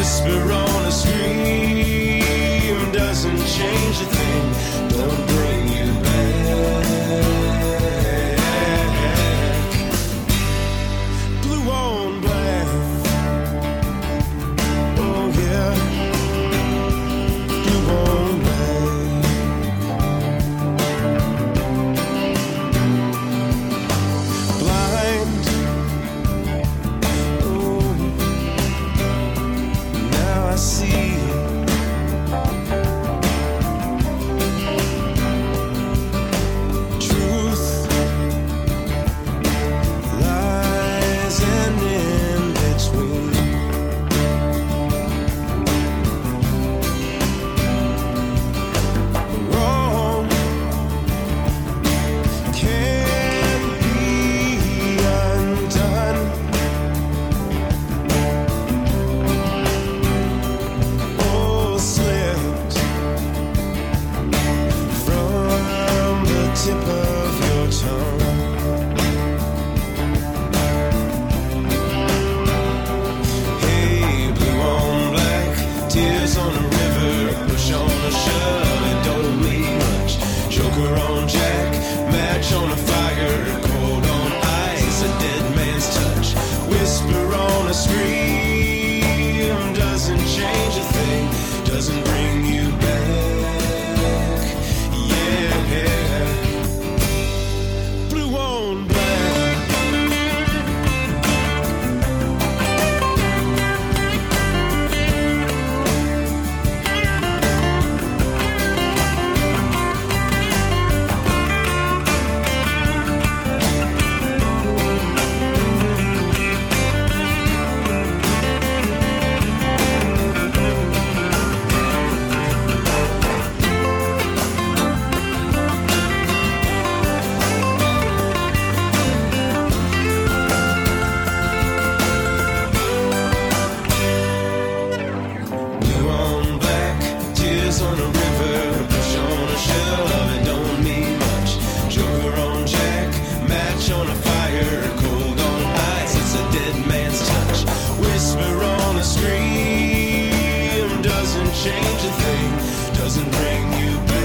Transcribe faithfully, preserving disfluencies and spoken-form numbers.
whisper on a stream doesn't change a thing, don't bring you back. Blue on black, oh yeah. Blue on black, blind, oh, now I see. Truth lies and in between. Wrong can't be undone. Oh, slipped from the tip of your tongue. Hey, blue on black, tears on a river, push on a shove, it don't mean much. Joker on jack, match on a fire, cold on ice, a dead man's touch. Whisper on a scream doesn't change a thing, doesn't bring you back. Yeah, blue on black. Blue on black, tears on a river, push on a shove, it don't mean much. Joker on jack, match on a fire, cold on ice, it's a dead man's touch. Whisper on a scream doesn't change a thing, doesn't bring you back.